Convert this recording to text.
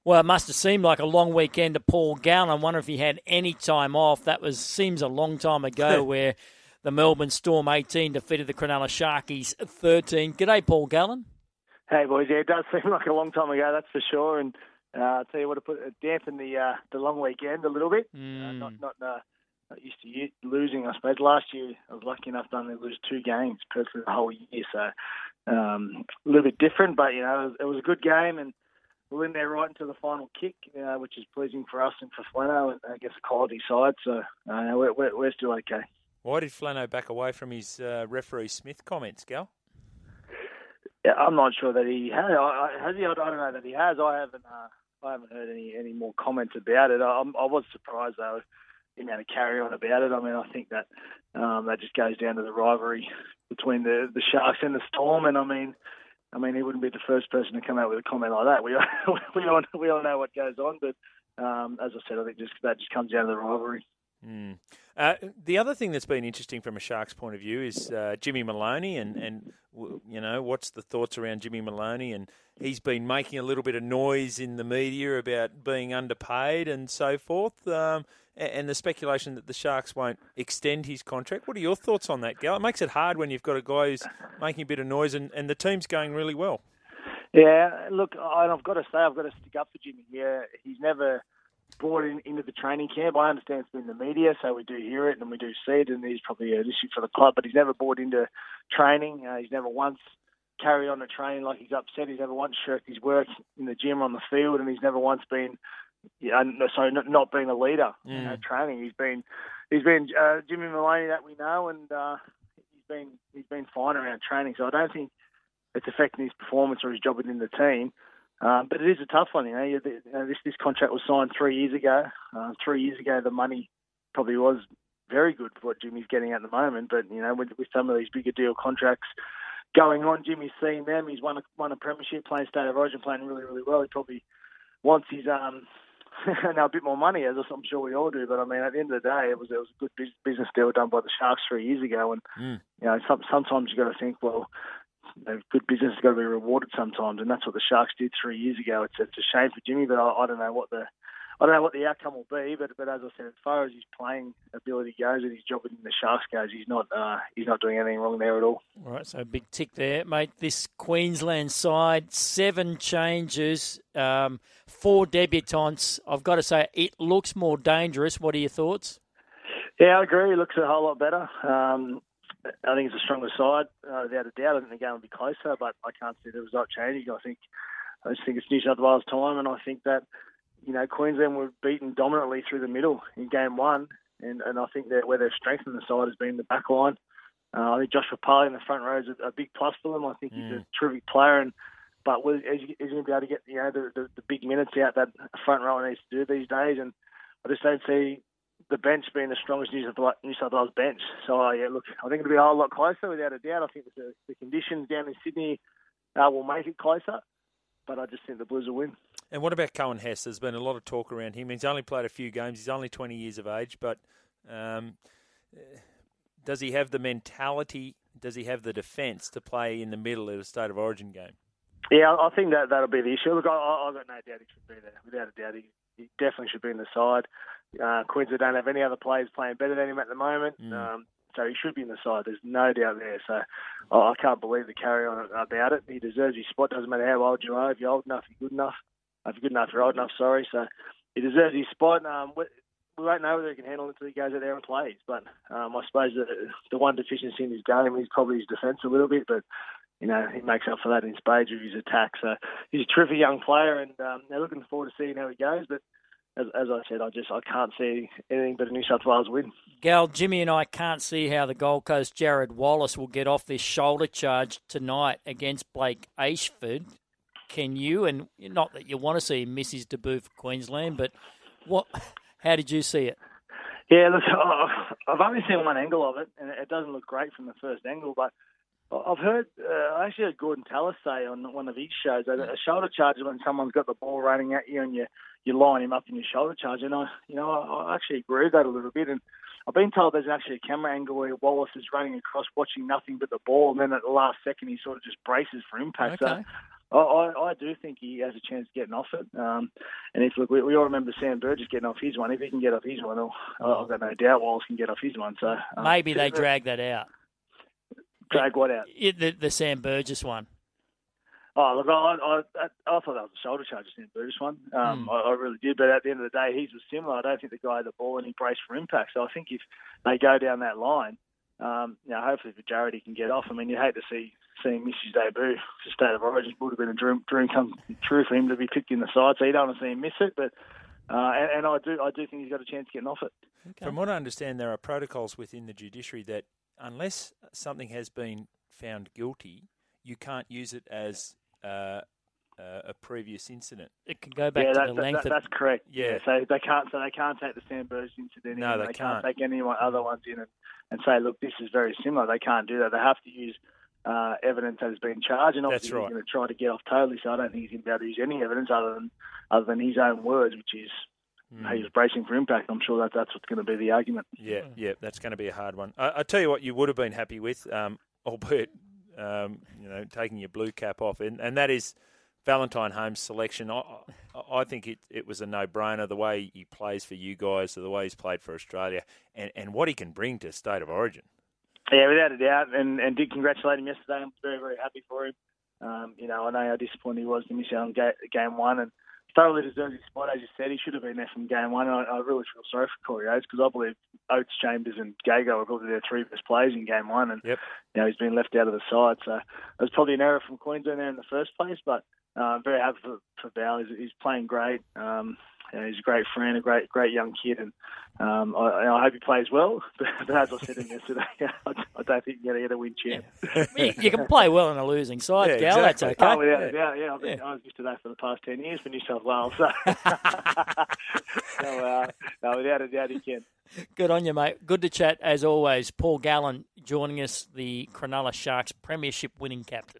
Well, it must have seemed like a long weekend to Paul Gallen. I wonder if he had any time off. Seems a long time ago where the Melbourne Storm 18 defeated the Cronulla Sharkies 13. G'day, Paul Gallen. Hey, boys. Yeah, it does seem like a long time ago, that's for sure. And I'll tell you what, it dampened the long weekend a little bit. Not used to losing, I suppose. Last year, I was lucky enough to only lose 2 games per the whole year. So a little bit different, but, it was a good game. And we're in there right into the final kick, which is pleasing for us and for Flano, and I guess a quality side. So we're still okay. Why did Flano back away from his referee Smith comments, Gal? Yeah, I'm not sure that he has. Has he? I don't know that he has. I haven't heard any more comments about it. I was surprised though, the amount of carry on about it. I mean, I think that that just goes down to the rivalry between the Sharks and the Storm, and I mean, he wouldn't be the first person to come out with a comment like that. We all know what goes on, but as I said, I think that just comes down to the rivalry. The other thing that's been interesting from a Sharks point of view is Jimmy Maloney, and what's the thoughts around Jimmy Maloney? And he's been making a little bit of noise in the media about being underpaid and so forth, and the speculation that the Sharks won't extend his contract. What are your thoughts on that, Gal? It makes it hard when you've got a guy who's making a bit of noise and the team's going really well. Yeah, look, I've got to say, I've got to stick up for Jimmy here. He's never brought into the training camp. I understand it's been in the media, so we do hear it and we do see it, and he's probably an issue for the club, but he's never brought into training. He's never once carried on a training like he's upset. He's never once shirked his work in the gym or on the field, and he's never once been, not being a leader in training. He's been Jimmy Maloney that we know, and he's been fine around training. So I don't think it's affecting his performance or his job within the team. But it is a tough one, This contract was signed 3 years ago. 3 years ago, the money probably was very good for what Jimmy's getting at the moment. But with some of these bigger deal contracts going on, Jimmy's seen them. He's won a premiership, playing State of Origin, playing really, really well. He probably wants his now a bit more money, as I'm sure we all do. But I mean, at the end of the day, it was a good business deal done by the Sharks 3 years ago. And sometimes you got to think, well, good business has got to be rewarded sometimes, and that's what the Sharks did 3 years ago. It's a shame for Jimmy, but I don't know what the outcome will be. But as I said, as far as his playing ability goes and his job within the Sharks goes, he's not doing anything wrong there at all. All right, so big tick there, mate. This Queensland side, 7 changes, 4 debutants. I've got to say, it looks more dangerous. What are your thoughts? Yeah, I agree. It looks a whole lot better. I think it's a stronger side, without a doubt. I think the game will be closer, but I can't see the result changing. I just think it's New South Wales time, and I think that Queensland were beaten dominantly through the middle in game 1, and I think that where they've strengthened the side has been the back line. I think Josh Papali in the front row is a big plus for them. I think he's a terrific player, but is he going to be able to get the big minutes out that front row needs to do these days? And I just don't see the bench being the strongest New South Wales bench. So, look, I think it'll be a whole lot closer, without a doubt. I think the conditions down in Sydney will make it closer, but I just think the Blues will win. And what about Cohen Hess? There's been a lot of talk around him. He's only played a few games. He's only 20 years of age, but does he have the mentality, does he have the defence to play in the middle of a State of Origin game? Yeah, I think that'll be the issue. Look, I've got no doubt he should be there. Without a doubt, he definitely should be in the side. Queensland don't have any other players playing better than him at the moment, so he should be in the side. There's no doubt there. So I can't believe the carry on about it. He deserves his spot. Doesn't matter how old you are. If you're old enough, you're good enough. If you're good enough, you're old enough. Sorry. So he deserves his spot. We won't know whether he can handle it until he goes out there and plays. But I suppose the one deficiency in his game is probably his defence a little bit. But he makes up for that in spades with his attack. So he's a terrific young player, and they're looking forward to seeing how he goes. But as I said, I can't see anything but a New South Wales win. Gal, Jimmy and I can't see how the Gold Coast Jared Wallace will get off this shoulder charge tonight against Blake Ayshford. Can you? And not that you want to see him miss his debut for Queensland, but how did you see it? Yeah, look, I've only seen one angle of it, and it doesn't look great from the first angle, but I've heard, I actually heard Gordon Tallis say on one of his shows that a shoulder charge is when someone's got the ball running at you and you line him up in your shoulder charge. And I actually agree with that a little bit. And I've been told there's actually a camera angle where Wallace is running across, watching nothing but the ball, and then at the last second he sort of just braces for impact. Okay. I do think he has a chance of getting off it. And if we all remember Sam Burgess getting off his one. If he can get off his one, I've got no doubt Wallace can get off his one. So maybe they drag that out. Drag what out? The Sam Burgess one. Oh, look, I thought that was a shoulder charge, Sam Burgess one. I really did, but at the end of the day, his was similar. I don't think the guy had the ball and he braced for impact. So I think if they go down that line, hopefully for Jared he can get off. I mean, you hate to see him miss his debut. The State of Origin would have been a dream come true for him to be picked in the side, so you don't want to see him miss it. But and I do think he's got a chance of getting off it. Okay. From what I understand, there are protocols within the judiciary that unless something has been found guilty, you can't use it as a previous incident. It can go back to the length. That's correct. Yeah. So they can't take the Sam Burgess incident. No, in. they can't take any other ones in and say, look, this is very similar. They can't do that. They have to use evidence that has been charged, and obviously That's right. he's going to try to get off totally. So I don't think he's going to be able to use any evidence other than his own words, which is he was bracing for impact. I'm sure that's what's going to be the argument. Yeah, that's going to be a hard one. I tell you what, you would have been happy with, albeit taking your blue cap off, and that is Valentine Holmes' selection. I think it was a no-brainer, the way he plays for you guys, the way he's played for Australia, and what he can bring to State of Origin. Yeah, without a doubt, and did congratulate him yesterday. I'm very, very happy for him. I know how disappointed he was to miss out on game one, and thoroughly deserves his spot, as you said. He should have been there from game one. I really feel sorry for Corey Oates because I believe Oates, Chambers and Gago were probably their three best players in game one, and he's been left out of the side. So it was probably an error from Queensland there in the first place, but I'm very happy for Val. He's playing great. He's a great friend, a great young kid, and I hope he plays well. But as I said to him yesterday, I don't think you're going to get a win chance. Yeah. You can play well in a losing side, Gal. Exactly. That's okay. Oh, yeah. I was used to that for the past 10 years for New South Wales. So, no, without a doubt, he can. Good on you, mate. Good to chat as always. Paul Gallen joining us, the Cronulla Sharks Premiership winning captain.